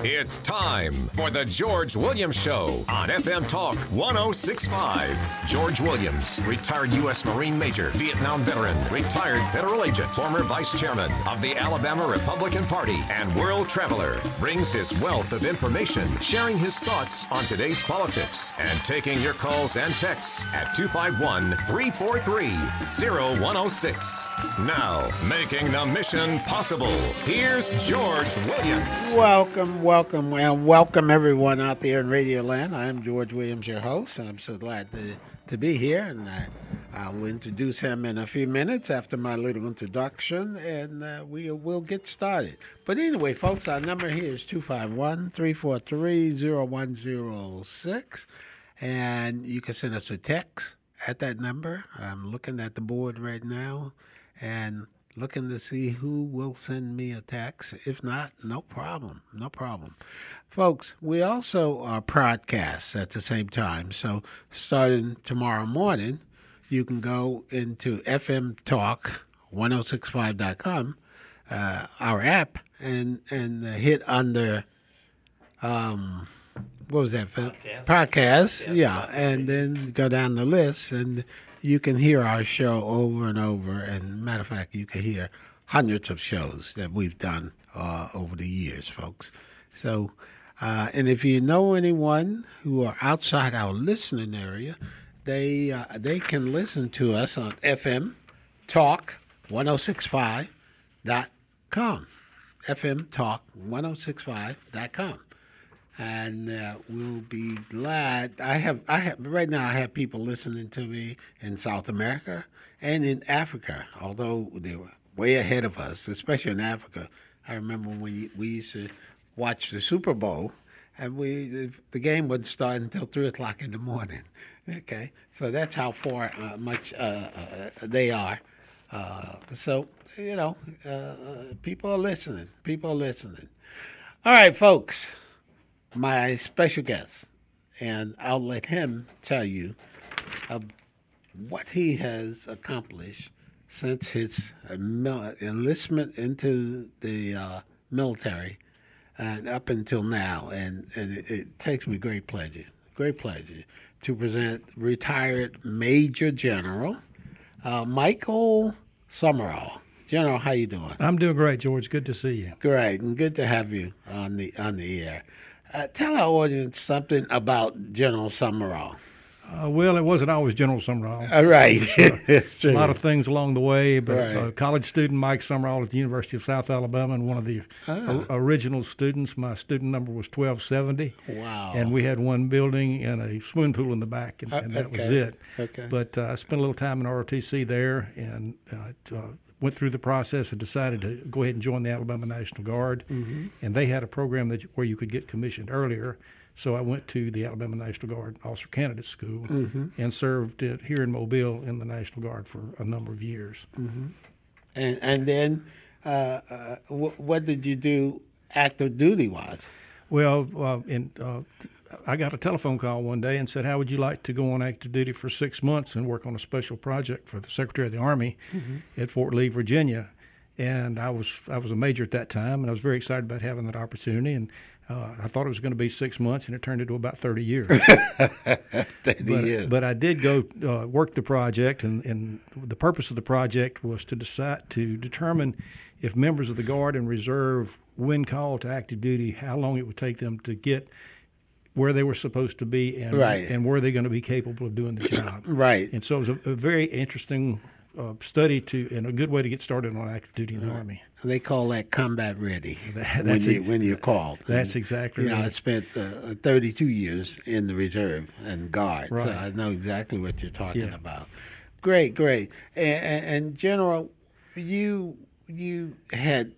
It's time for the George Williams Show on FM Talk 1065. George Williams, retired U.S. Marine Major, Vietnam veteran, retired federal agent, former vice chairman of the Alabama Republican Party, and world traveler, brings his wealth of information, sharing his thoughts on today's politics, and taking your calls and texts at 251-343-0106. Now, making the mission possible, here's George Williams. Welcome everyone out there in Radio Land. I'm George Williams, your host, and I'm so glad to be here. And I'll introduce him in a few minutes after my little introduction, and we'll get started. But anyway, folks, our number here is 251-343-0106, and you can send us a text at that number. I'm looking at the board right now, and looking to see who will send me a text. If not, no problem. Folks, we also are podcasts at the same time. So starting tomorrow morning, you can go into fmtalk1065.com, our app, and hit under, what was that? Podcast. Yeah, and then go down the list, and you can hear our show over and over. And matter of fact, you can hear hundreds of shows that we've done over the years, folks. So, and if you know anyone who are outside our listening area, they can listen to us on FM Talk 1065.com. FM Talk 1065.com. And we'll be glad. I have right now. I have people listening to me in South America and in Africa. Although they were way ahead of us, especially in Africa. I remember when we used to watch the Super Bowl, and the game wouldn't start until 3:00 in the morning. Okay, so that's how far much they are. So people are listening. All right, folks. My special guest, and I'll let him tell you what he has accomplished since his enlistment into the military and up until now. And it takes me great pleasure to present retired Major General Michael Summerall. General, how you doing? I'm doing great, George. Good to see you. Great, and good to have you on the air. Tell our audience something about General Summerall. Well, it wasn't always General Summerall. Right. It's true. A lot of things along the way, but college student Mike Summerall at the University of South Alabama, and one of the original students. My student number was 1270. Wow. And we had one building and a swimming pool in the back, and that was it. Okay. But I spent a little time in ROTC there, and went through the process and decided to go ahead and join the Alabama National Guard. Mm-hmm. And they had a program where you could get commissioned earlier. So I went to the Alabama National Guard Officer Candidate School and served here in Mobile in the National Guard for a number of years. Mm-hmm. And then what did you do active duty-wise? Well, I got a telephone call one day and said, how would you like to go on active duty for 6 months and work on a special project for the Secretary of the Army at Fort Lee, Virginia? And I was a major at that time, and I was very excited about having that opportunity. And I thought it was going to be 6 months, and it turned into about 30 years. 30 years. But I did go work the project, and the purpose of the project was to determine if members of the Guard and Reserve, when called to active duty, how long it would take them to get where they were supposed to be, and were they going to be capable of doing the job. Right. And so it was a very interesting study and a good way to get started on active duty in the Army. They call that combat ready when you're called. That's exactly right. I spent 32 years in the Reserve and Guard, right. So I know exactly what you're talking about. Great. And General, you had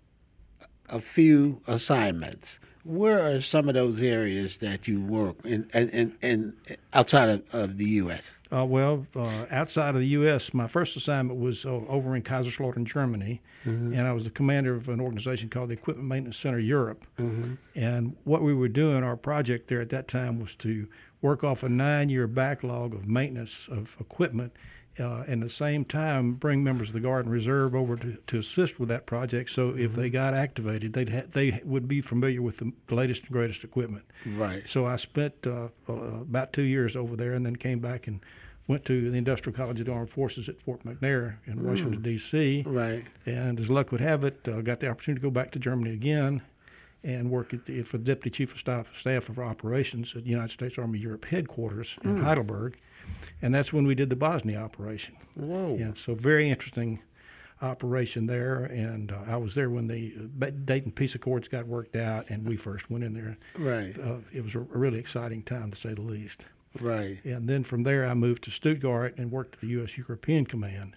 a few assignments. Where are some of those areas that you work in outside of the U.S.? Outside of the U.S., my first assignment was over in Kaiserslautern, Germany, and I was the commander of an organization called the Equipment Maintenance Center Europe. And what we were doing, our project there at that time, was to work off a 9-year backlog of maintenance of equipment and at the same time bring members of the Guard and Reserve over to assist with that project. So if they got activated, they would be familiar with the latest and greatest equipment. Right. So I spent about 2 years over there, and then came back and went to the Industrial College of the Armed Forces at Fort McNair in Washington, D.C. Right. And as luck would have it, got the opportunity to go back to Germany again and work for the Deputy Chief of Staff of Operations at the United States Army Europe Headquarters in Heidelberg. And that's when we did the Bosnia operation. Whoa. Yeah, so very interesting operation there. And I was there when the Dayton Peace Accords got worked out, and we first went in there. Right. It was a really exciting time, to say the least. Right. And then from there, I moved to Stuttgart and worked at the U.S. European Command.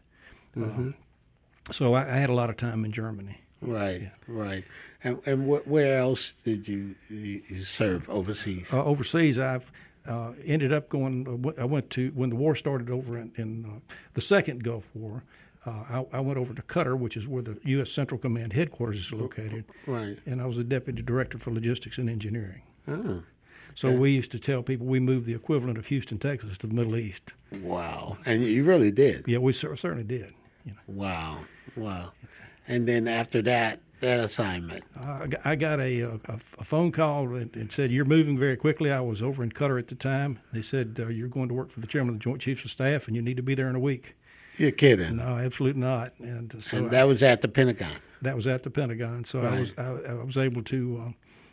So I had a lot of time in Germany. Right. Yeah. Right. And where else did you serve overseas? Overseas, I've ended up going. I went to, when the war started over in the second Gulf War. I went over to Qatar, which is where the U.S. Central Command headquarters is located. Right. And I was the deputy director for logistics and engineering. Oh. So we used to tell people we moved the equivalent of Houston, Texas, to the Middle East. Wow. And you really did. Yeah, we certainly did. You know. Wow. Wow. And then after that assignment. I got a phone call and said, "You're moving very quickly." I was over in Qatar at the time. They said, "You're going to work for the chairman of the Joint Chiefs of Staff, and you need to be there in a week." You're kidding. No, absolutely not. And so and that was at the Pentagon. That was at the Pentagon. So Right. I was able to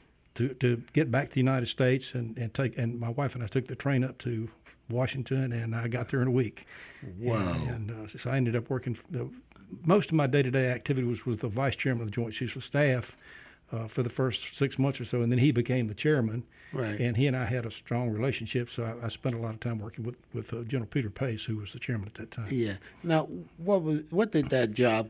get back to the United States and my wife and I took the train up to Washington, and I got there in a week. Wow. And so I ended up working. Most of my day-to-day activity was with the vice chairman of the Joint Chiefs of Staff for the first 6 months or so, and then he became the chairman. Right. And he and I had a strong relationship, so I spent a lot of time working with General Peter Pace, who was the chairman at that time. Yeah. Now, what did that job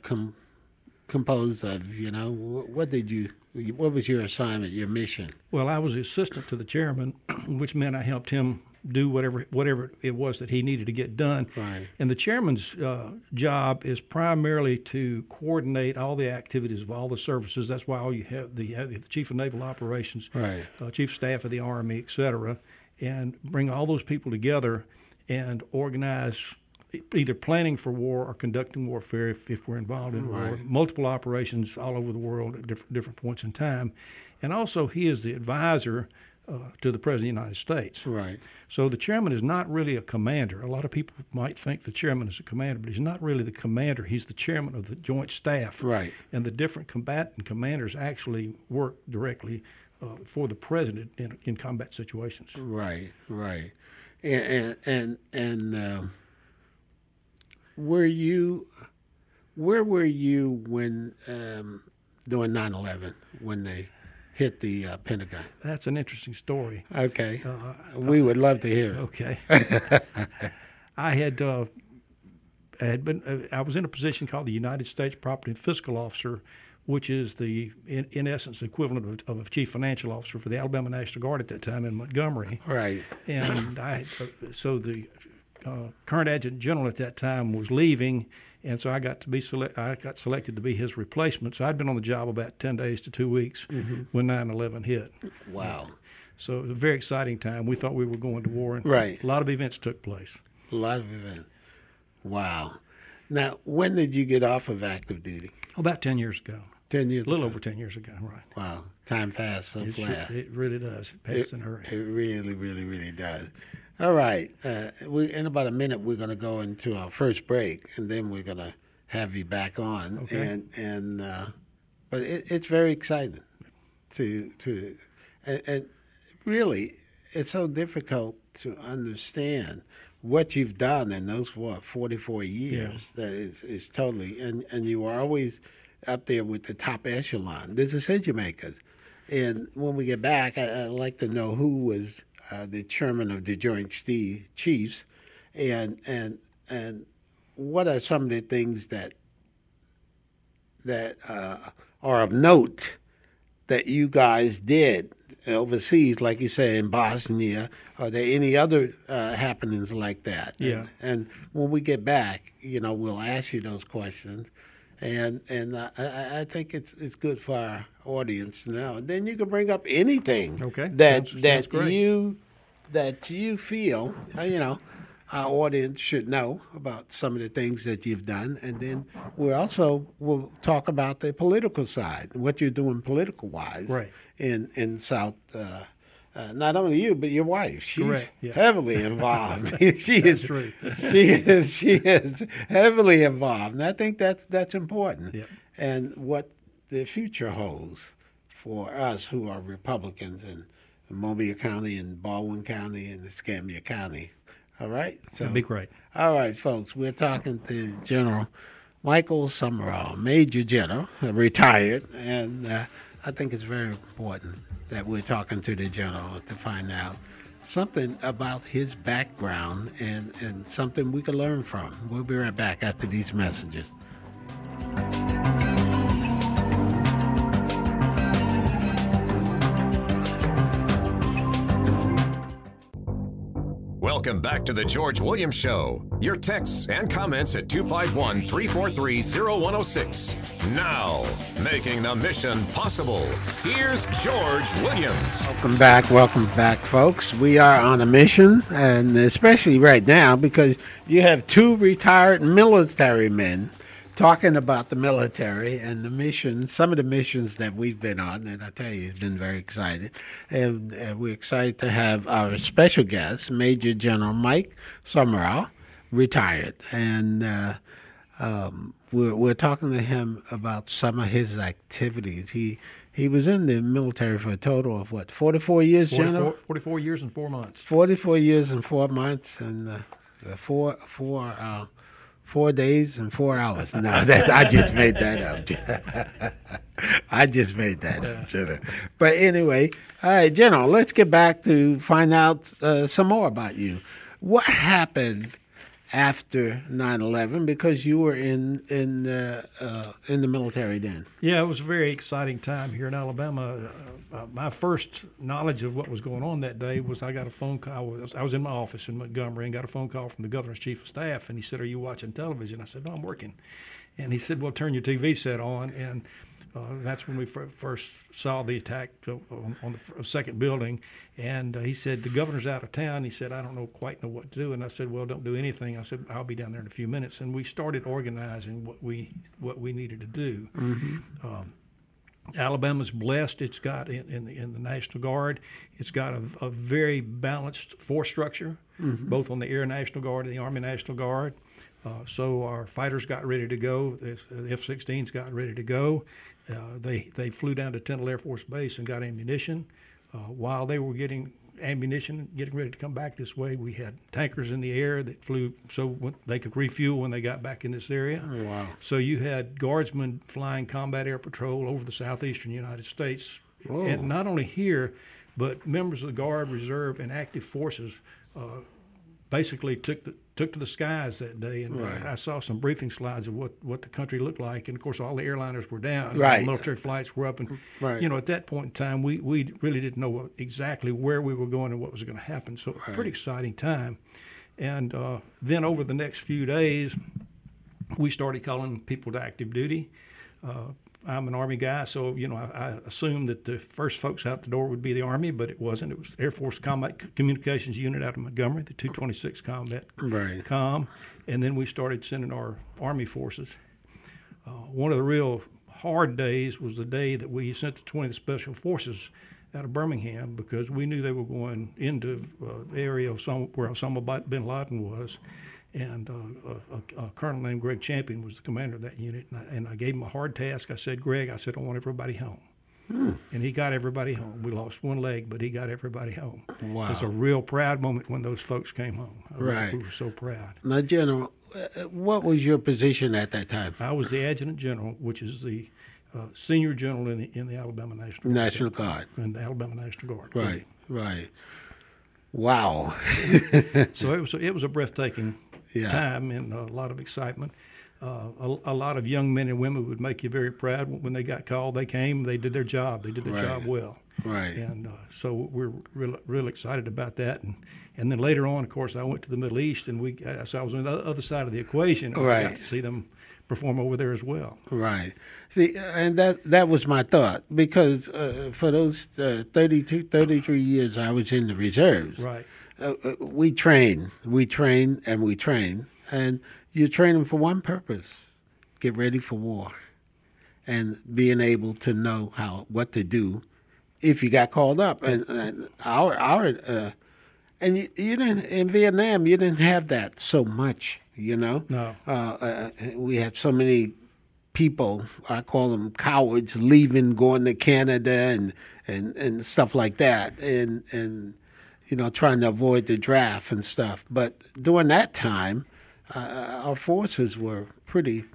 compose of? You know, what was your assignment, your mission? Well, I was the assistant to the chairman, which meant I helped him do whatever it was that he needed to get done. Right. And the chairman's job is primarily to coordinate all the activities of all the services. That's why you have the Chief of Naval Operations, Right. Chief of Staff of the Army, et cetera, and bring all those people together and organize either planning for war or conducting warfare if we're involved in war, Right. multiple operations all over the world at different points in time. And also he is the advisor to the President of the United States. Right. So the chairman is not really a commander. A lot of people might think the chairman is a commander, but he's not really the commander. He's the chairman of the Joint Staff. Right. And the different combatant commanders actually work directly for the president in combat situations. Right. Right. And where were you when during 9/11 when they hit the Pentagon? That's an interesting story. Okay. We would love to hear it. Okay. I was in a position called the United States Property and Fiscal Officer, which is in essence, the equivalent of a chief financial officer for the Alabama National Guard at that time in Montgomery. Right. And so the current adjutant general at that time was leaving, and so I got selected to be his replacement. So I'd been on the job about 10 days to 2 weeks when 9/11 hit. Wow. So it was a very exciting time. We thought we were going to war, and Right. a lot of events took place. A lot of events. Wow. Now, when did you get off of active duty? About 10 years ago. 10 years A little ago. over 10 years ago, right. Wow. Time passed so fast. It really does. It passes in a hurry. It really, really, really does. All right. In about a minute, we're going to go into our first break, and then we're going to have you back on. Okay. But it's very exciting and really, it's so difficult to understand what you've done in those 44 years. Yeah. That is totally, and you are always up there with the top echelon. The decision makers. And when we get back, I'd like to know who was the chairman of the Joint Chiefs, and what are some of the things that are of note that you guys did overseas, like you say in Bosnia. Are there any other happenings like that? Yeah. And when we get back, we'll ask you those questions. And I think it's good for our audience now. And then you can bring up anything Okay. that Sounds great. you feel our audience should know about some of the things that you've done. And then we'll talk about the political side, what you're doing political-wise in South. Not only you, but your wife. She's heavily involved. She is heavily involved, and I think that's important. Yep. And what the future holds for us who are Republicans in Mobile County and Baldwin County and Escambia County. All right? So, that'd be great. All right, folks. We're talking to General Michael Summerall, Major General, retired, and I think it's very important that we're talking to the general to find out something about his background and something we can learn from. We'll be right back after these messages. Welcome back to the George Williams Show. Your texts and comments at 251-343-0106. Now, making the mission possible, here's George Williams. Welcome back, folks. We are on a mission, and especially right now because you have two retired military men talking about the military and the missions, some of the missions that we've been on, and I tell you, it's been very exciting. And we're excited to have our special guest, Major General Mike Summerall, retired. And we're talking to him about some of his activities. He was in the military for a total of, 44 years, General? 44 years and 4 months. 44 years and 4 months, and 4 days and 4 hours. No, I just made that up. But anyway, all right, General, let's get back to find out some more about you. What happened after 9/11? Because you were in the military then. Yeah, it was a very exciting time here in Alabama. My first knowledge of what was going on that day was I got a phone call. I was in my office in Montgomery and got a phone call from the governor's chief of staff, and he said, "Are you watching television?" I said, "No, I'm working." And he said, "Well, turn your TV set on." And that's when we first saw the attack on the second building. And he said, "The governor's out of town." He said, "I don't quite know what to do." And I said, "Well, don't do anything." I said, "I'll be down there in a few minutes." And we started organizing what we needed to do. Mm-hmm. Alabama's blessed. It's got in the National Guard, it's got a very balanced force structure, mm-hmm. both on the Air National Guard and the Army National Guard. So our fighters got ready to go. The F-16s got ready to go. They flew down to Tyndall Air Force Base and got ammunition. While they were getting ammunition, getting ready to come back this way, we had tankers in the air that flew so they could refuel when they got back in this area. Oh, wow. So you had guardsmen flying combat air patrol over the southeastern United States. Whoa. And not only here, but members of the Guard, Reserve, and active forces basically took to the skies that day, and right. I saw some briefing slides of what the country looked like, and of course all the airliners were down, right. Military flights were up, and right. At that point in time we really didn't know exactly where we were going and what was going to happen. So right. Pretty exciting time. And then over the next few days, we started calling people to active duty. I'm an Army guy, so I assumed that the first folks out the door would be the Army, but it wasn't. It was Air Force Combat Communications Unit out of Montgomery, the 226 Combat right. Com, and then we started sending our Army forces. One of the real hard days was the day that we sent the 20th Special Forces out of Birmingham, because we knew they were going into the area of where Osama bin Laden was. And a colonel named Greg Champion was the commander of that unit. And I gave him a hard task. I said, "Greg, I want everybody home." And he got everybody home. We lost one leg, but he got everybody home. Wow. It was a real proud moment when those folks came home. Right. We were so proud. Now, General, what was your position at that time? I was the Adjutant General, which is the senior general in the Alabama National Guard. In the Alabama National Guard. Right, right. Wow. So it was a breathtaking time and a lot of excitement. A lot of young men and women would make you very proud. When they got called, they came, they did their job. They did their right. job well. Right. And so we're real excited about that. And then later on, of course, I went to the Middle East, and so I was on the other side of the equation. Right. I got to see them perform over there as well. Right. See, and that was my thought, because for those 33 years I was in the reserves. Right. we train, and you're training for one purpose: get ready for war, and being able to know what to do if you got called up. And and you didn't in Vietnam. You didn't have that so much, No. We had so many people, I call them cowards, leaving, going to Canada and stuff like that, and trying to avoid the draft and stuff. But during that time, our forces were pretty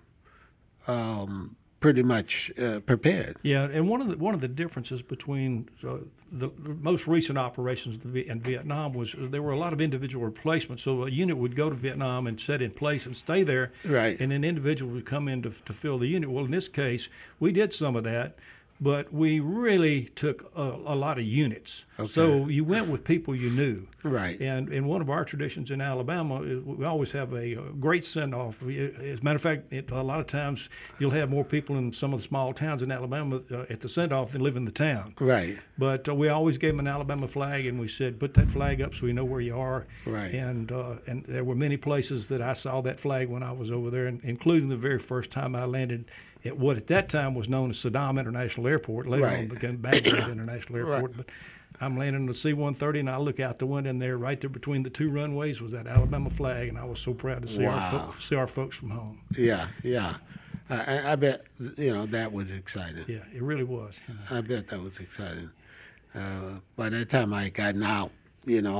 much prepared. Yeah, and one of the differences between the most recent operations in Vietnam was there were a lot of individual replacements. So a unit would go to Vietnam and set in place and stay there, right? And an individual would come in to fill the unit. Well, in this case, we did some of that, but we really took a lot of units. Okay. So you went with people you knew. Right. And one of our traditions in Alabama is we always have a great send-off. As a matter of fact, a lot of times you'll have more people in some of the small towns in Alabama at the send-off than live in the town. Right. But we always gave them an Alabama flag, and we said, put that flag up so we know where you are. Right. And there were many places that I saw that flag when I was over there, including the very first time I landed at what at that time was known as Saddam International Airport. Later on became Baghdad International Airport. Right. But I'm landing on the C-130, and I look out the window, and there, right there between the two runways, was that Alabama flag, and I was so proud to see our folks from home. Yeah. I bet that was exciting. Yeah, it really was. I bet that was exciting. By that time, I had gotten out, and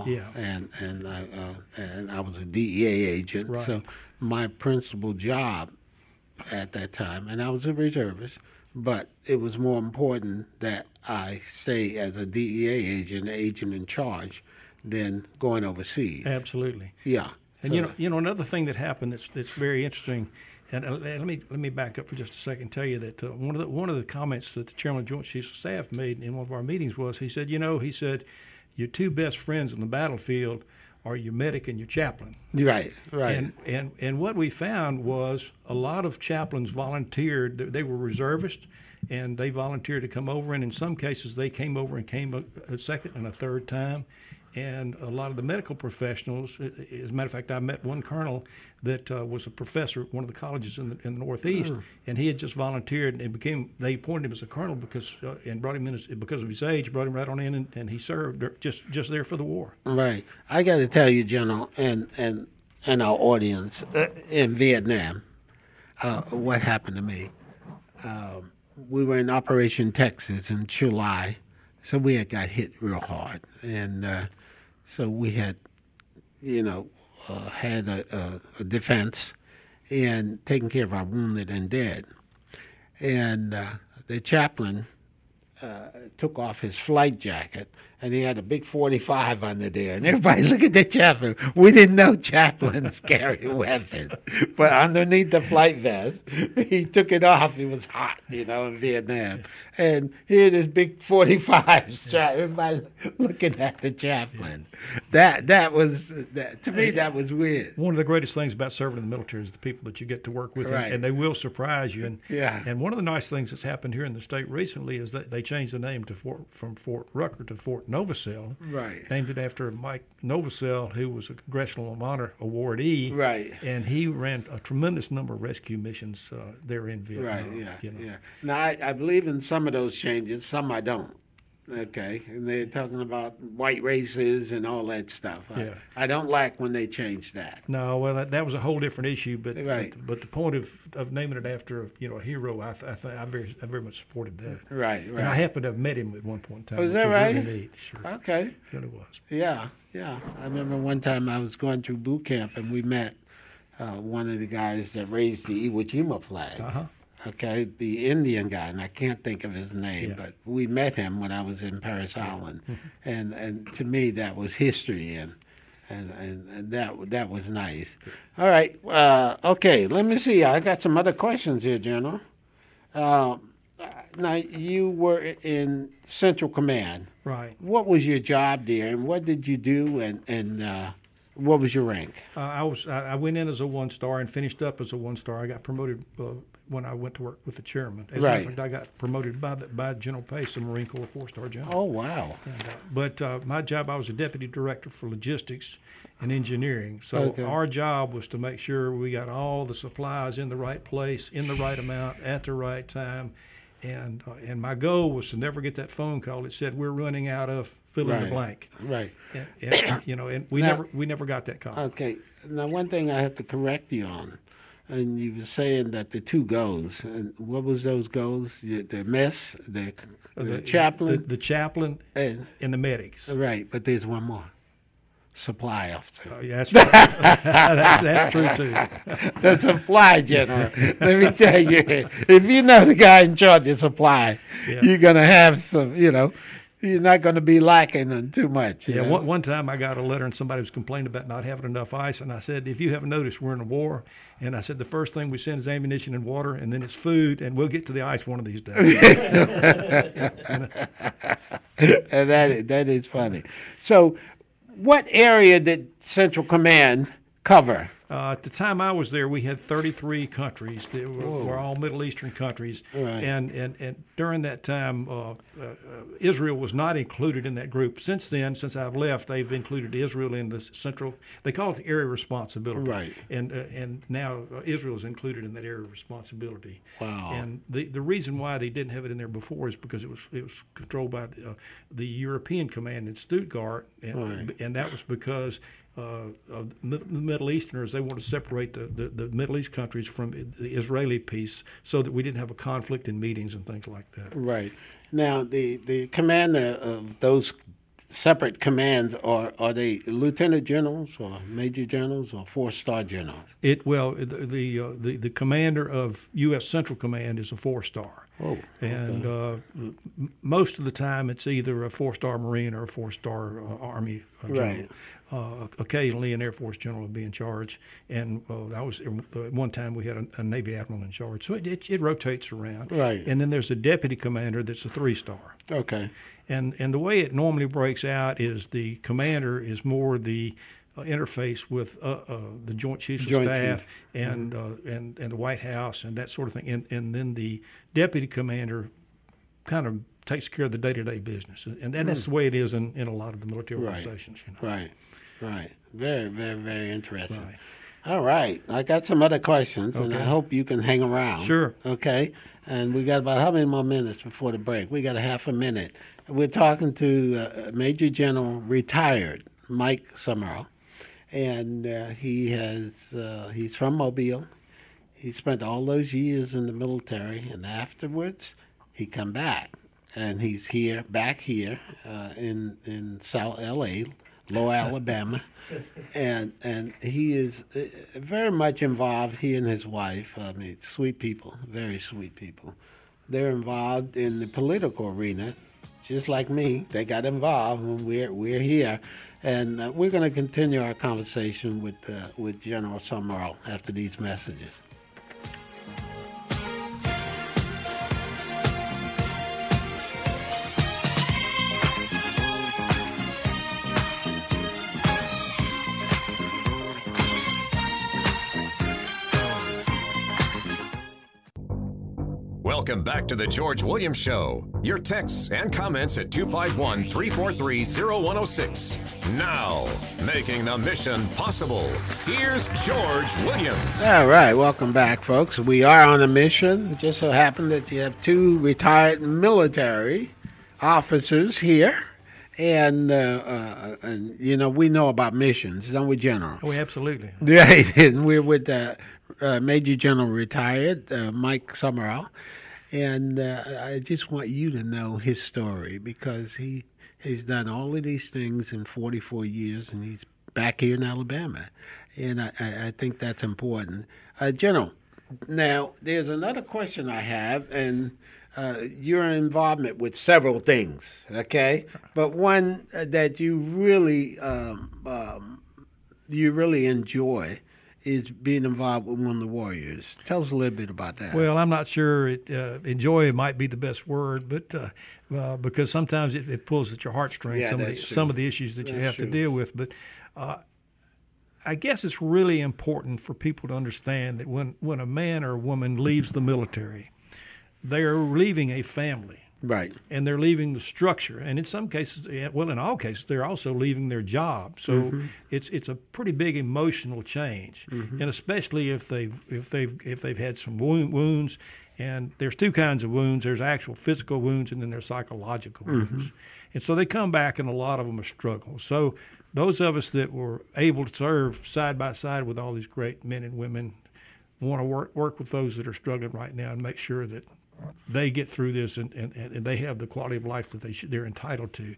I was a DEA agent. Right. So my principal job at that time, and I was a reservist, but it was more important that I stay as a DEA agent in charge, than going overseas. Absolutely. Yeah. And another thing that happened that's very interesting, and let me back up for just a second and tell you that one of the comments that the Chairman of the Joint Chiefs of Staff made in one of our meetings was, he said, your two best friends in the battlefield are your medic and your chaplain. Right. And what we found was a lot of chaplains volunteered. They were reservists, and they volunteered to come over. And in some cases, they came over and came a second and a third time. And a lot of the medical professionals, as a matter of fact, I met one colonel that was a professor at one of the colleges in the Northeast, and he had just volunteered and they appointed him as a colonel and brought him in because of his age, brought him right on in, and he served just there for the war. Right. I got to tell you, General, and our audience, in Vietnam, what happened to me. We were in Operation Texas in July, so we had got hit real hard, and so we had, had a defense and taking care of our wounded and dead. And the chaplain took off his flight jacket, and he had a big 45 under there. And everybody, look at the chaplain. We didn't know chaplains carry weapons. But underneath the flight vest, he took it off. It was hot, in Vietnam. And he had this big 45 strap. Everybody looking at the chaplain. That was, to me, that was weird. One of the greatest things about serving in the military is the people that you get to work with, right. and they will surprise you. And one of the nice things that's happened here in the state recently is that they changed the name from Fort Rucker to Fort Novosel. Right. Named it after Mike Novosel, who was a Congressional Honor awardee. Right. And he ran a tremendous number of rescue missions there in Vietnam. Right, yeah. Now, I believe in some of those changes, some I don't. Okay, and they're talking about white races and all that stuff. I don't like when they change that. No, well, that was a whole different issue. But right. but the point of naming it after a hero, I very much supported that. Right. And I happened to have met him at one point in time. Was that right? Really neat. Sure. Okay. It really was. Yeah. I remember one time I was going through boot camp and we met one of the guys that raised the Iwo Jima flag. Uh-huh. Okay, the Indian guy, and I can't think of his name, Yeah. but we met him when I was in Paris Island, and to me that was history, and that was nice. All right, okay, let me see. I got some other questions here, General. Now you were in Central Command. Right. What was your job there, and what did you do, and what was your rank? I went in as a 1-star and finished up as a 1-star. I got promoted when I went to work with the chairman. As a Right. matter of fact, I got promoted by General Pace, a Marine Corps 4-star general. Oh, wow. But my job, I was a deputy director for logistics and engineering. So Okay. our job was to make sure we got all the supplies in the right place, in the right amount, at the right time. And my goal was to never get that phone call that said we're running out of fill in the blank. Right. And we Now- never got that call. Okay. Now, one thing I have to correct you on, and you were saying that the 2 goals, and what was those goals? The mess, the chaplain, the chaplain, and and the medics. right. But there's one more. Supply officer. Oh, yeah, that's right. that's true too. The supply general. Let me tell you, if you know the guy in charge of supply, Yeah. you're going to have some, you're not going to be lacking on too much. you Yeah, know? one time I got a letter and somebody was complaining about not having enough ice, and I said, if you haven't noticed, we're in a war. And I said, the first thing we send is ammunition and water, and then it's food, and we'll get to the ice one of these days. And that is funny. So, what area did Central Command cover? At the time I was there, we had 33 countries that were all Middle Eastern countries, Right. and during that time, Israel was not included in that group. Since then, since I've left, they've included Israel in the central. They call it the area of responsibility, Right. And now Israel is included in that area of responsibility. Wow. And the reason why they didn't have it in there before is because it was controlled by the European Command in Stuttgart, and Right. and that was because. Of the Middle Easterners, they want to separate the Middle East countries from the Israeli piece so that we didn't have a conflict in meetings and things like that. Right. Now, the commander of those separate commands, are they lieutenant generals or major generals or 4-star generals? The commander of U.S. Central Command is a 4-star. Oh, And most of the time it's either a 4-star Marine or a 4-star Army general. Right. Occasionally an Air Force general would be in charge, and I was at one time we had a Navy admiral in charge. So it rotates around. Right. And then there's a deputy commander that's a 3-star. Okay. And the way it normally breaks out is the commander is more the interface with the Joint Chiefs of Staff Chief. and the White House and that sort of thing. And then the deputy commander kind of takes care of the day-to-day business. And that's the way it is in a lot of the military organizations. Right. Very, very, very interesting. Right. All right. I got some other questions, and I hope you can hang around. Sure. Okay. And we got about how many more minutes before the break? We got a half a minute. We're talking to Major General retired Mike Summerall, and he's from Mobile. He spent all those years in the military, and afterwards he come back, and he's back here in South L.A., Lower Alabama, and he is very much involved. He and his wife, I mean, sweet people, very sweet people. They're involved in the political arena, just like me. They got involved when we're here, and we're going to continue our conversation with General Summerall after these messages. Welcome back to the George Williams Show. Your texts and comments at 251-343-0106. Now, making the mission possible, here's George Williams. All right, welcome back, folks. We are on a mission. It just so happened that you have 2 retired military officers here. And we know about missions, don't we, General? Oh, absolutely. Right, and we're with Major General retired Mike Summerall. And I just want you to know his story, because he has done all of these things in 44 years, and he's back here in Alabama. And I think that's important. General, now there's another question I have, and your involvement with several things, okay? But one that you really enjoy is being involved with one of the Warriors. Tell us a little bit about that. Well, I'm not sure. Enjoy might be the best word, but because sometimes it pulls at your heartstrings. Yeah, some of the issues that you have to deal with. But I guess it's really important for people to understand that when a man or a woman leaves the military, they are leaving a family. Right. And they're leaving the structure. And in some cases, well, in all cases, they're also leaving their job. So it's a pretty big emotional change. And especially if they've had some wounds. And there's two kinds of wounds. There's actual physical wounds, and then there's psychological wounds. And so they come back, and a lot of them are struggling. So those of us that were able to serve side by side with all these great men and women want to work with those that are struggling right now and make sure that they get through this and they have the quality of life that they're entitled to.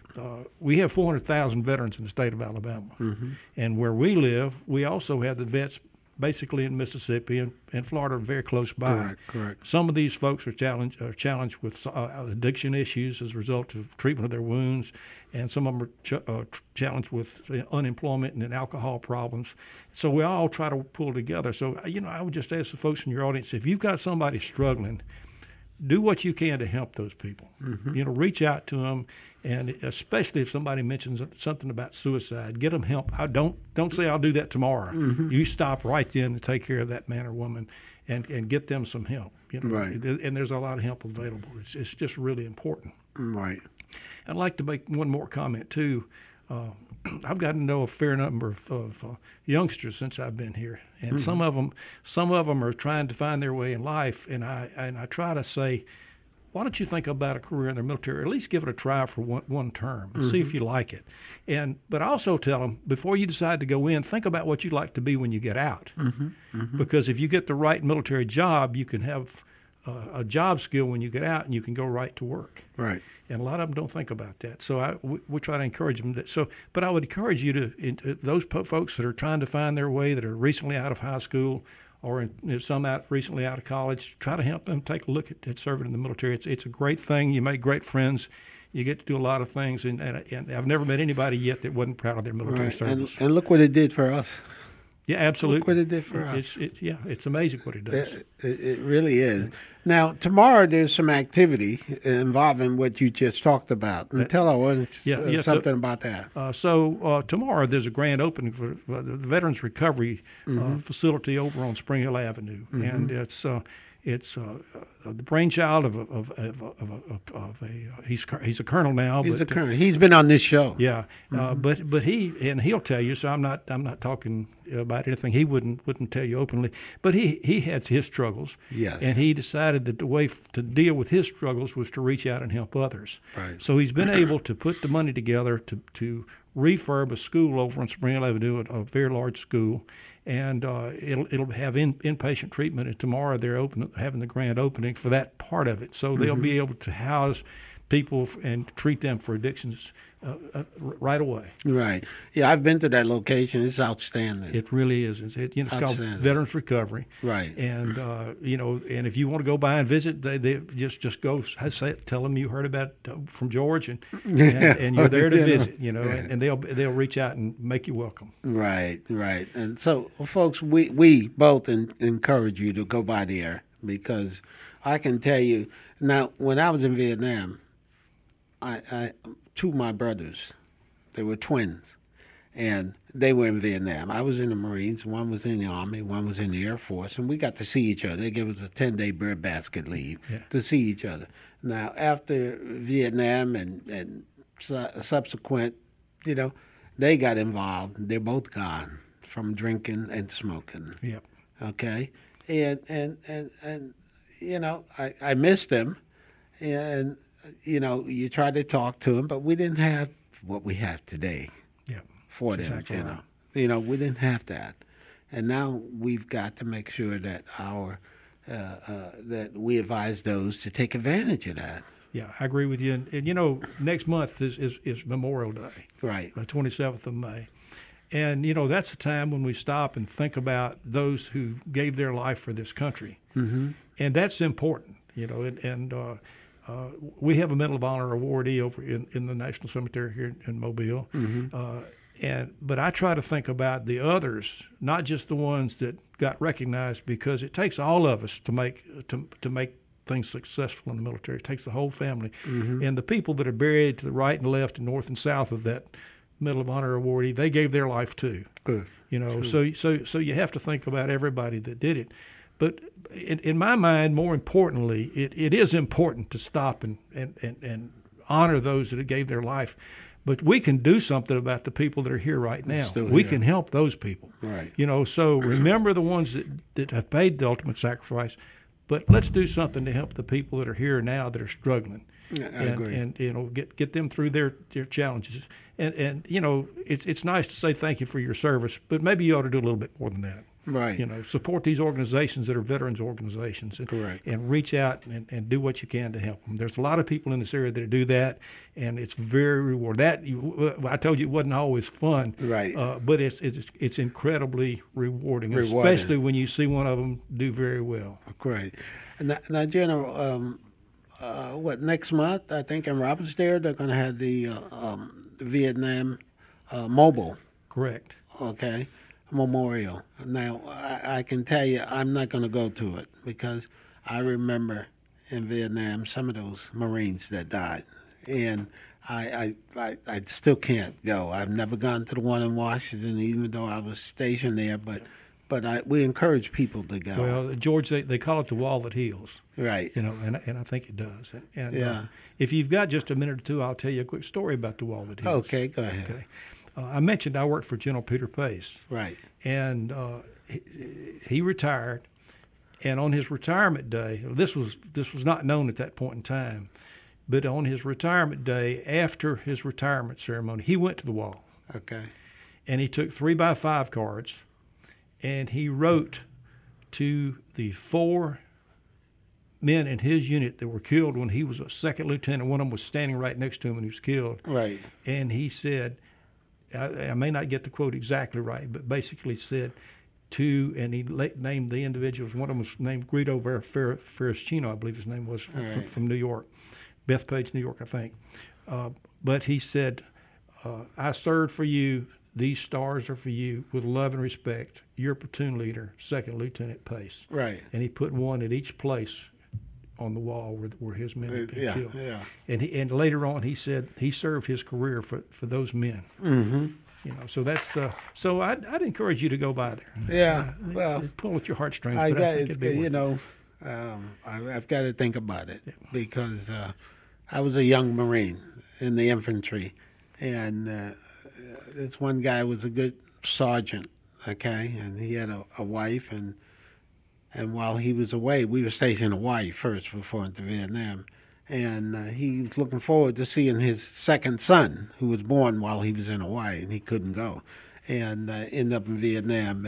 We have 400,000 veterans in the state of Alabama. And where we live, we also have the vets basically in Mississippi and Florida very close by. Correct. Some of these folks are challenged with addiction issues as a result of treatment of their wounds, and some of them are challenged with unemployment and alcohol problems. So we all try to pull together. So, I would just ask the folks in your audience, if you've got somebody struggling, do what you can to help those people. Reach out to them, and especially if somebody mentions something about suicide, get them help. Don't say I'll do that tomorrow. You stop right then to take care of that man or woman, and get them some help. Right. And there's a lot of help available. It's just really important. Right. I'd like to make one more comment too. I've gotten to know a fair number of youngsters since I've been here, and some of them are trying to find their way in life. And I try to say, why don't you think about a career in the military, or at least give it a try for one term and see if you like it. But I also tell them, before you decide to go in, think about what you'd like to be when you get out. Because if you get the right military job, you can have a job skill when you get out, and you can go right to work. Right. And a lot of them don't think about that. So we try to encourage them. But I would encourage you to those folks that are trying to find their way, that are recently out of high school, or some recently out of college, try to help them take a look at serving in the military. It's a great thing. You make great friends. You get to do a lot of things. And I've never met anybody yet that wasn't proud of their military service. And look what it did for us. Yeah, absolutely. Look what it did for us. It's amazing what it does. It really is. Now, tomorrow there's some activity involving what you just talked about. And tell our audience something about that. So tomorrow there's a grand opening for the Veterans Recovery facility over on Spring Hill Avenue, and it's the brainchild of he's a colonel now. He's a colonel. He's been on this show. Yeah, but he'll tell you. So I'm not talking about anything he wouldn't tell you openly. But he had his struggles. Yes. And he decided that the way to deal with his struggles was to reach out and help others. Right. So he's been able to put the money together to refurb a school over on Spring Hill Avenue, a very large school. And it'll have inpatient treatment. And tomorrow they're having the grand opening for that part of it. So they'll be able to house people and treat them for addictions right away. Right. Yeah, I've been to that location. It's outstanding. It really is. It's called Veterans Recovery. Right. And and if you want to go by and visit, they just go. Tell them you heard about from George, and you're there to visit. And they'll reach out and make you welcome. Right. And so, folks, we both encourage you to go by there, because I can tell you now, when I was in Vietnam, I two of my brothers, they were twins, and they were in Vietnam. I was in the Marines, one was in the Army, one was in the Air Force, and we got to see each other. They gave us a 10-day breadbasket leave to see each other. Now, after Vietnam and subsequent, they got involved. They're both gone from drinking and smoking. Yep. Okay? And I missed them, and you try to talk to them, but we didn't have what we have today for them. Exactly right. We didn't have that, and now we've got to make sure that that we advise those to take advantage of that. Yeah, I agree with you. And next month is Memorial Day, right? The 27th of May. And, that's a time when we stop and think about those who gave their life for this country. And that's important, we have a Medal of Honor awardee over in the National Cemetery here in Mobile. But I try to think about the others, not just the ones that got recognized, because it takes all of us to make things successful in the military. It takes the whole family. And the people that are buried to the right and left and north and south of that Medal of Honor awardee, they gave their life too. Good. You know, so you have to think about everybody that did it. But in my mind, more importantly, it is important to stop and honor those that gave their life. But we can do something about the people that are here right now. We can help those people. Right. You know, so remember the ones that have paid the ultimate sacrifice, but let's do something to help the people that are here now that are struggling. Yeah, I agree. And you know, get them through their challenges. And you know, it's nice to say thank you for your service, but maybe you ought to do a little bit more than that. Right. You know, support these organizations that are veterans organizations, and, Correct. and reach out and do what you can to help them. There's a lot of people in this area that do that, and it's very rewarding. I told you it wasn't always fun, right? But it's incredibly rewarding, especially when you see one of them do very well. Great. Now, General, next month, I think in Robbinsdale, they're going to have the Vietnam Mobile. Correct. Okay. Memorial. Now, I can tell you I'm not going to go to it because I remember in Vietnam some of those Marines that died. And I still can't go. I've never gone to the one in Washington, even though I was stationed there, but we encourage people to go. Well, George, they call it the wall that heals. Right. You know, and I think it does. And yeah. If you've got just a minute or two, I'll tell you a quick story about the wall that heals. Okay, go ahead. Okay. I mentioned I worked for General Peter Pace. Right. And he retired, and on his retirement day, this was not known at that point in time, but on his retirement day, after his retirement ceremony, he went to the wall. Okay. And he took 3x5 cards, and he wrote to the 4 men in his unit that were killed when he was a second lieutenant. One of them was standing right next to him when he was killed. Right. And he said, I may not get the quote exactly right, but basically said and he named the individuals. One of them was named Guido Ferricino, I believe his name was, from New York, Bethpage, New York, I think. But he said, I served for you. These stars are for you. With love and respect, your platoon leader, Second Lieutenant Pace. Right. And he put one at each place on the wall where his men had been killed. Yeah. And later on he said he served his career for those men. Mm-hmm. You know, so that's so I'd encourage you to go by there. Yeah, well, pull at your heartstrings. I think it'd be worth I've got to think about it because I was a young Marine in the infantry, and this one guy was a good sergeant. Okay, and he had a wife and while he was away, we were stationed in Hawaii first before into Vietnam. And he was looking forward to seeing his second son, who was born while he was in Hawaii, and he couldn't go. And ended up in Vietnam,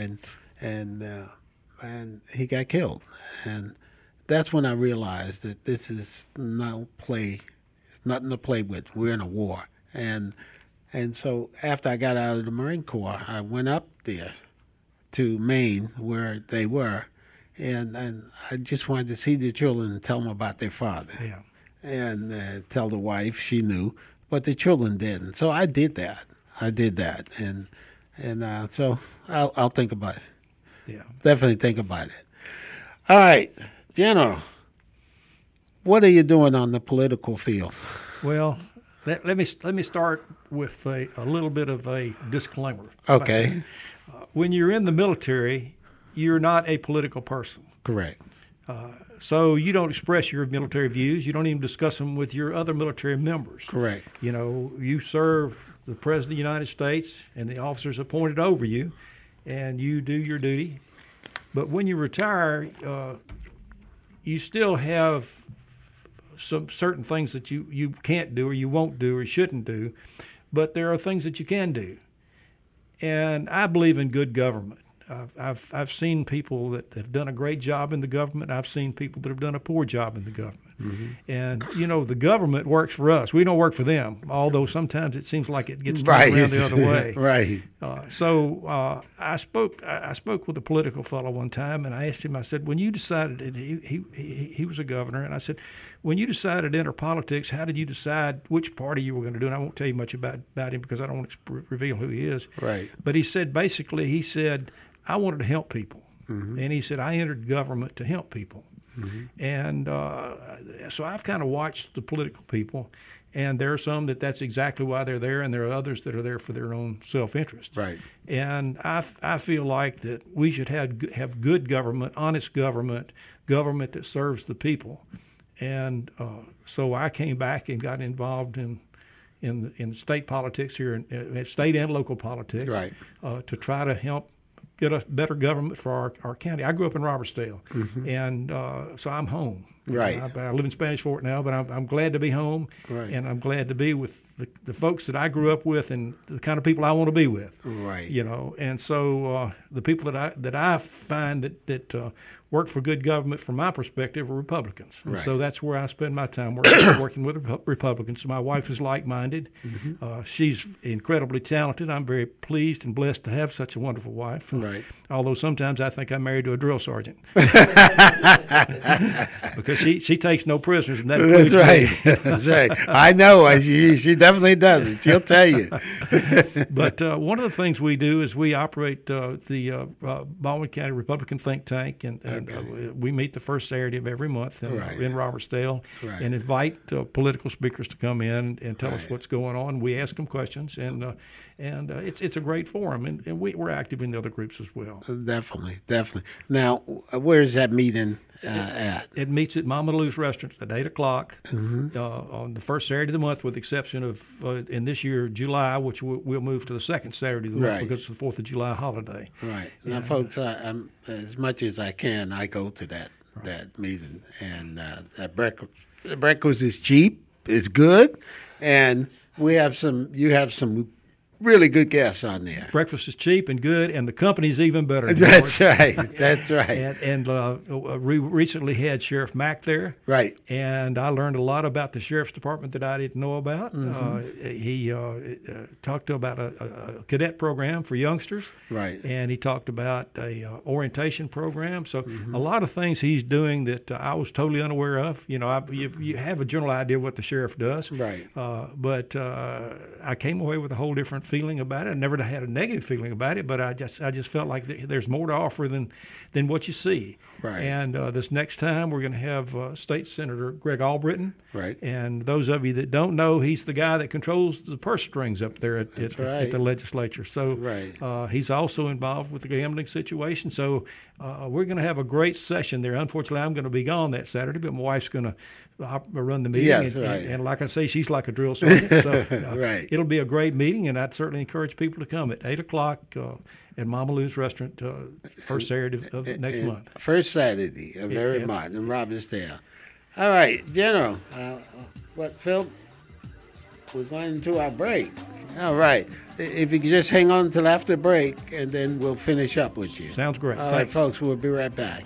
and he got killed. And that's when I realized that this is no play. It's nothing to play with. We're in a war. And so after I got out of the Marine Corps, I went up there to Maine, where they were, and I just wanted to see the children and tell them about their father. Yeah. And tell the wife, she knew, but the children didn't. So I did that. And so I'll think about it. Yeah. Definitely think about it. All right, General, what are you doing on the political field? Well, let me start with a little bit of a disclaimer. Okay. When you're in the military, you're not a political person. Correct. So you don't express your military views. You don't even discuss them with your other military members. Correct. You know, you serve the President of the United States and the officers appointed over you, and you do your duty. But when you retire, you still have some certain things that you can't do or you won't do or shouldn't do, but there are things that you can do. And I believe in good government. I've seen people that have done a great job in the government. I've seen people that have done a poor job in the government. Mm-hmm. And, you know, the government works for us. We don't work for them, although sometimes it seems like it gets turned around the other way. Right. So I spoke with a political fellow one time, and I asked him, I said, when you decided, and he was a governor, and I said, when you decided to enter politics, how did you decide which party you were going to do? And I won't tell you much about him because I don't want to reveal who he is. Right. But he said, basically, I wanted to help people. Mm-hmm. And he said, I entered government to help people. And so I've kind of watched the political people, and there are some that's exactly why they're there, and there are others that are there for their own self-interest. Right. And I feel like that we should have good government, honest government that serves the people. And so I came back and got involved in state politics here, in state and local politics, right. To try to help get a better government for our county. I grew up in Robertsdale, and so I'm home. Right. I live in Spanish Fort now, but I'm glad to be home, right. and I'm glad to be with the folks that I grew up with and the kind of people I want to be with. Right. And so the people that I find that work for good government from my perspective are Republicans. And right. so that's where I spend my time working with Republicans. My wife is like-minded. She's incredibly talented. I'm very pleased and blessed to have such a wonderful wife. Right. Although sometimes I think I'm married to a drill sergeant. Because she takes no prisoners, and that That's right. That's right. I know. She definitely doesn't. She'll tell you. But one of the things we do is we operate the Baldwin County Republican think tank, and we meet the first Saturday of every month in Robertsdale, right. and invite political speakers to come in and tell right. us what's going on. We ask them questions, and it's a great forum, and we're active in the other groups as well. Definitely. Now, where is that meeting at? It meets at Mama Lou's Restaurant at 8 o'clock on the first Saturday of the month, with the exception of, in this year, July, which we'll move to the second Saturday of the month because it's the 4th of July holiday. Right. Now, folks, I'm, as much as I can, I go to that meeting. And that breakfast is cheap, it's good, and you have some really good guests on there. Breakfast is cheap and good, and the company's even better. That's right. That's right. And we recently had Sheriff Mack there. Right. And I learned a lot about the Sheriff's Department that I didn't know about. He talked about a cadet program for youngsters. Right. And he talked about a orientation program. So a lot of things he's doing that I was totally unaware of. You have a general idea of what the sheriff does. Right. But I came away with a whole different feeling about it. I never had a negative feeling about it, but I just felt like there's more to offer than what you see. Right. And this next time we're going to have State Senator Greg Albritton. Right. And those of you that don't know, he's the guy that controls the purse strings up there at the legislature. So he's also involved with the gambling situation. So we're going to have a great session there. Unfortunately, I'm going to be gone that Saturday, but my wife's going to run the meeting. Yes, and like I say, she's like a drill sergeant. So it'll be a great meeting, and I'd certainly encourage people to come at 8 o'clock at Mama Lou's Restaurant, first Saturday of next month. First Saturday of every month in Robertsdale. All right, General. Phil? We're going into our break. All right. If you could just hang on until after break, and then we'll finish up with you. Sounds great. All right, folks, we'll be right back.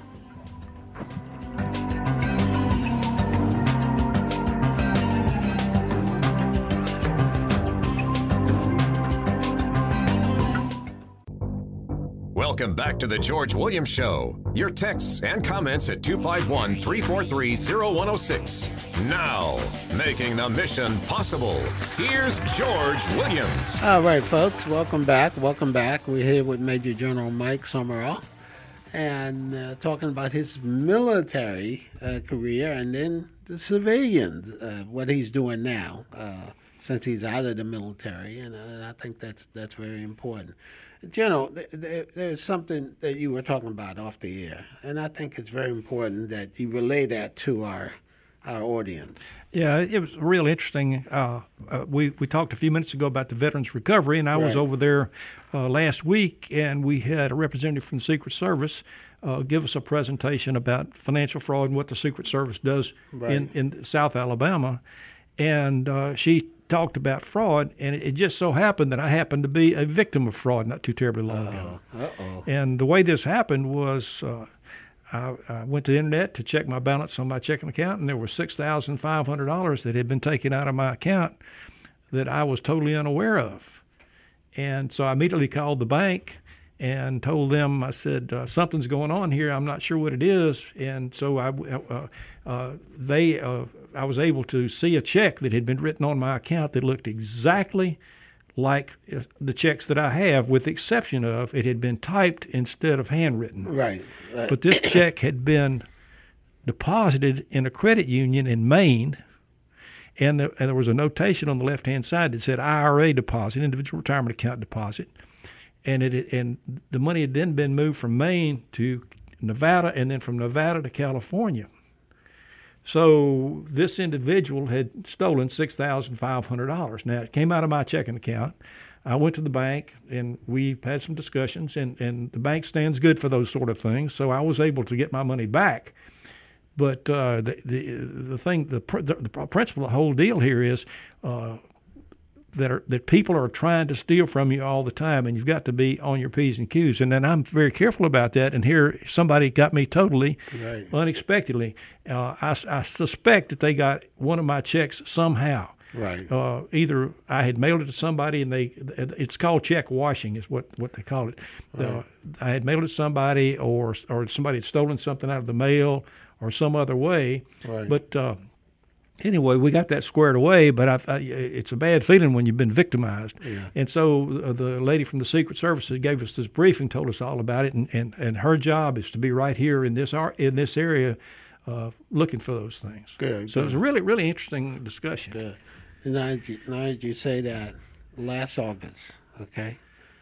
Welcome back to the George Williams Show. Your texts and comments at 251-343-0106. Now, making the mission possible, here's George Williams. All right, folks, welcome back. We're here with Major General Mike Summerall, and talking about his military career and then the civilians, what he's doing now since he's out of the military, and I think that's very important. General, there's something that you were talking about off the air, and I think it's very important that you relay that to our audience. Yeah, it was real interesting. We talked a few minutes ago about the Veterans Recovery, and I was over there last week, and we had a representative from the Secret Service give us a presentation about financial fraud and what the Secret Service does in South Alabama. And she talked about fraud, and it just so happened that I happened to be a victim of fraud not too terribly long ago. And the way this happened was I went to the internet to check my balance on my checking account, and there was $6,500 that had been taken out of my account that I was totally unaware of. And so I immediately called the bank and told them, I said, something's going on here. I'm not sure what it is. And so I was able to see a check that had been written on my account that looked exactly like the checks that I have, with the exception of it had been typed instead of handwritten. Right. But this check had been deposited in a credit union in Maine, and there was a notation on the left-hand side that said IRA deposit, individual retirement account deposit, and the money had then been moved from Maine to Nevada, and then from Nevada to California. So this individual had stolen $6,500. Now, it came out of my checking account. I went to the bank, and we had some discussions, and the bank stands good for those sort of things, so I was able to get my money back. But the principle of the whole deal here is that people are trying to steal from you all the time, and you've got to be on your P's and Q's. And then I'm very careful about that. And here somebody got me totally unexpectedly. I suspect that they got one of my checks somehow. Right. Either I had mailed it to somebody, and it's called check washing is what they call it. Right. I had mailed it to somebody, or somebody had stolen something out of the mail or some other way. Right. But anyway, we got that squared away, but it's a bad feeling when you've been victimized. Yeah. And so the lady from the Secret Service gave us this briefing, told us all about it, and her job is to be right here in this area looking for those things. Good. So it was a really, really interesting discussion. Good. And now that you say that, last August, okay,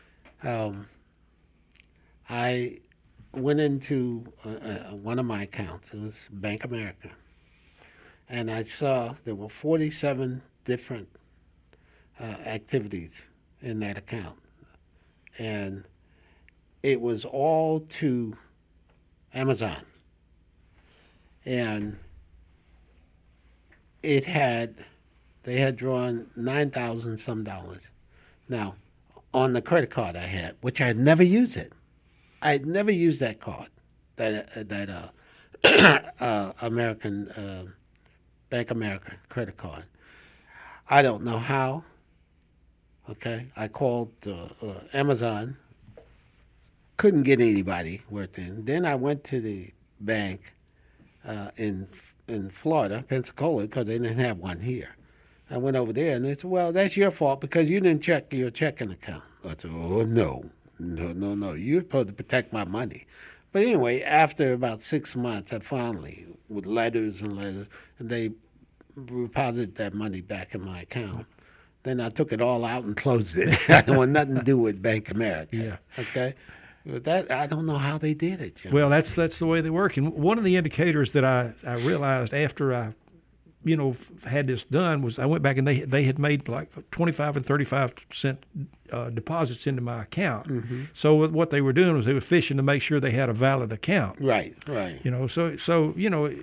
I went into one of my accounts. It was Bank America. And I saw there were 47 different activities in that account. And it was all to Amazon. And they had drawn $9,000 some dollars. Now, on the credit card I had, which I had never used it. I had never used that card, that American Bank America credit card. I don't know how. Okay, I called Amazon. Couldn't get anybody worth in. Then I went to the bank in Florida, Pensacola, because they didn't have one here. I went over there, and they said, "Well, that's your fault because you didn't check your checking account." I said, "Oh no. You're supposed to protect my money." But anyway, after about 6 months, I finally, with letters, and they deposited that money back in my account. Then I took it all out and closed it. I don't want nothing to do with Bank America. Yeah. Okay. But that, I don't know how they did it, Jim. Well, that's the way they work. And one of the indicators that I realized after I, had this done was I went back and they had made like 25 and 35% deposits into my account. Mm-hmm. So what they were doing was they were fishing to make sure they had a valid account. Right. So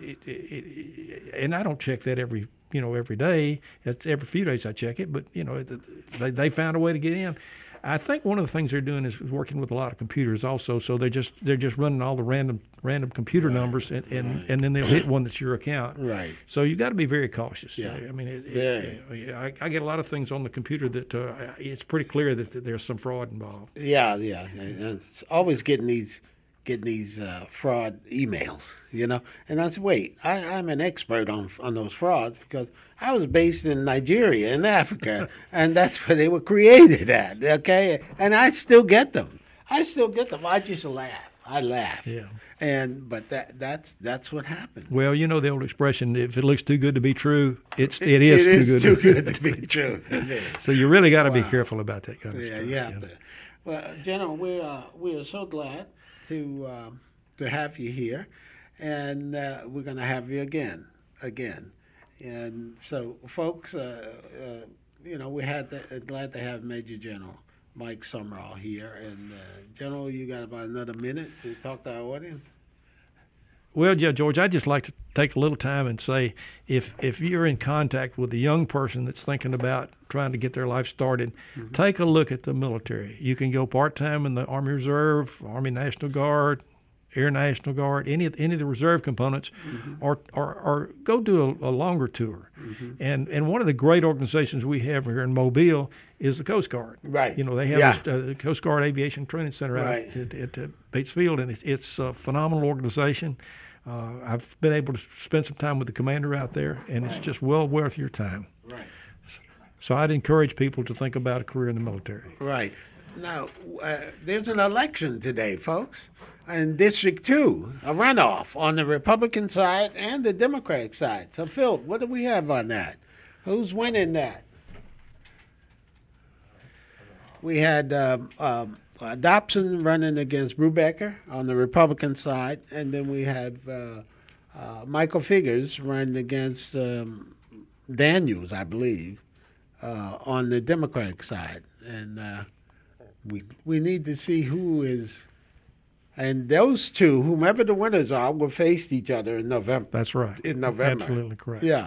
and I don't check that every day. It's every few days I check it, but they found a way to get in. I think one of the things they're doing is working with a lot of computers also. So they're just running all the random computer numbers, and then they'll hit one that's your account. Right. So you got to be very cautious. Yeah. I mean, I get a lot of things on the computer that it's pretty clear that there's some fraud involved. Yeah. It's always getting these fraud emails, And I said, wait, I'm an expert on those frauds because I was based in Nigeria, in Africa, and that's where they were created at, okay? And I still get them. I just laugh. I laugh. Yeah. But that's what happened. Well, the old expression, if it looks too good to be true, it is too good to be true. So you really got to be careful about that kind of stuff. Yeah, you have to. Well, General, we are so glad to have you here, and we're going to have you again. And so, folks, we glad to have Major General Mike Sumrall here. And General, you got about another minute to talk to our audience. Well, yeah, George, I'd just like to take a little time and say if you're in contact with a young person that's thinking about trying to get their life started, mm-hmm. take a look at the military. You can go part-time in the Army Reserve, Army National Guard, Air National Guard, any of the reserve components, mm-hmm. or go do a longer tour. Mm-hmm. And one of the great organizations we have here in Mobile is the Coast Guard. Right. They have the Coast Guard Aviation Training Center out right. at Bates Field, and it's a phenomenal organization. I've been able to spend some time with the commander out there, and it's just well worth your time. Right. So I'd encourage people to think about a career in the military. Right. Now, there's an election today, folks. in District 2, a runoff on the Republican side and the Democratic side. So, Phil, what do we have on that? Who's winning that? We had Dobson running against Brubaker on the Republican side, and then we have Michael Figures running against Daniels, I believe, on the Democratic side. And we need to see who is. And those two, whomever the winners are, will face each other in November. That's right. In November. Absolutely correct. Yeah.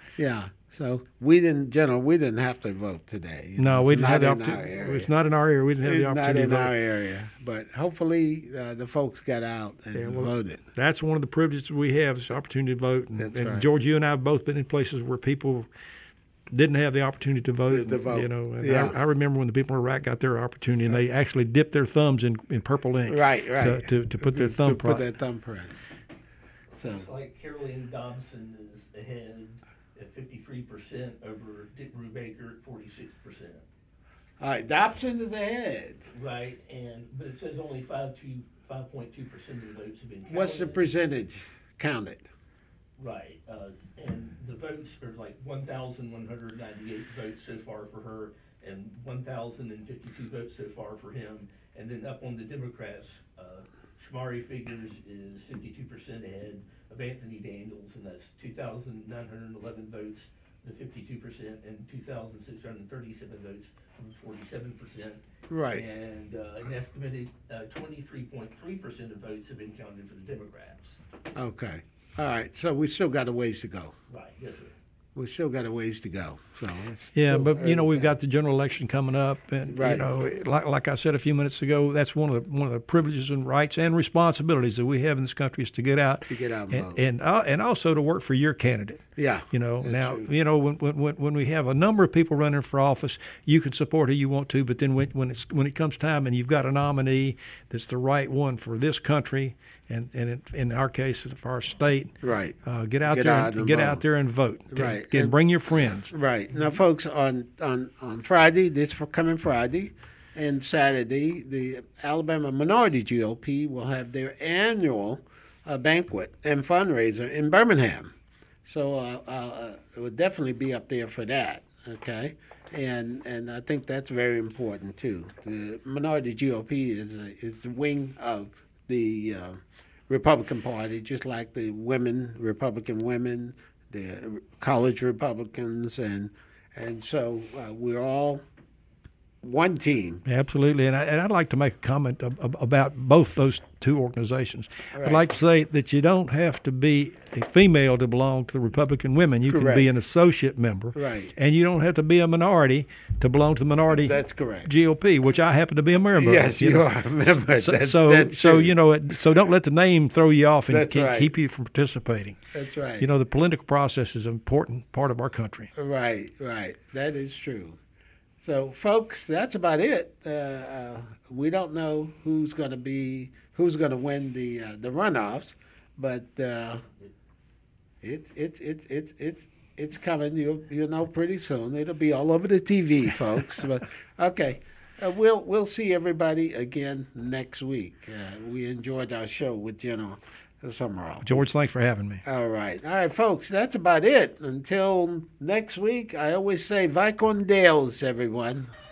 So we didn't have to vote today. No, we didn't have the opportunity. It's not in our area. We didn't have the opportunity to vote. Not in our area. But hopefully the folks got out and voted. That's one of the privileges we have is the opportunity to vote. And right. George, you and I have both been in places where people didn't have the opportunity to vote. I remember when the people in Iraq got their opportunity, and they actually dipped their thumbs in purple ink. Right. To put their thumbprint. Put their thumbprint. So looks like Caroline Dobson is ahead at 53% over Dick Brubaker at 46%. All right, Dobson is ahead. Right, but it says only 5.2% of the votes have been counted. What's the percentage counted? Right, and the votes are like 1,198 votes so far for her and 1,052 votes so far for him. And then up on the Democrats, Shamari Figures is 52% ahead of Anthony Daniels, and that's 2,911 votes, the 52%, and 2,637 votes from 47%. Right. And an estimated 23.3% of votes have been counted for the Democrats. Okay. All right. So we still got a ways to go. Right. Yes, sir. We still got a ways to go. So but we've got the general election coming up, and right. Like I said a few minutes ago, that's one of the privileges and rights and responsibilities that we have in this country is to get out, and vote, and also to work for your candidate. Yeah. Now true. When we have a number of people running for office, you can support who you want to, but then when it comes time and you've got a nominee that's the right one for this country, and in our case for our state, right? Get out there and vote. Right. Bring your friends. Right. Now, folks, on Friday, this for coming Friday, and Saturday, the Alabama Minority GOP will have their annual banquet and fundraiser in Birmingham. So it will definitely be up there for that. Okay. And I think that's very important too. The Minority GOP is the wing of the Republican Party, just like the Republican women, the college Republicans, and so we're all one team. Absolutely, and I'd like to make a comment about both those two organizations. Right. I'd like to say that you don't have to be a female to belong to the Republican Women. You Correct. can be an associate member, right? And you don't have to be a minority to belong to the minority. That's correct. GOP, which I happen to be a member of. Yes, you are a member. So don't let the name throw you off and keep you from participating. That's right. The political process is an important part of our country. Right. That is true. So, folks, that's about it. We don't know who's going to win the runoffs, but it's coming. You'll know pretty soon. It'll be all over the TV, folks. But okay, we'll see everybody again next week. We enjoyed our show with General Summerall. George, thanks for having me. All right, folks, that's about it. Until next week, I always say, vai con Deus, everyone.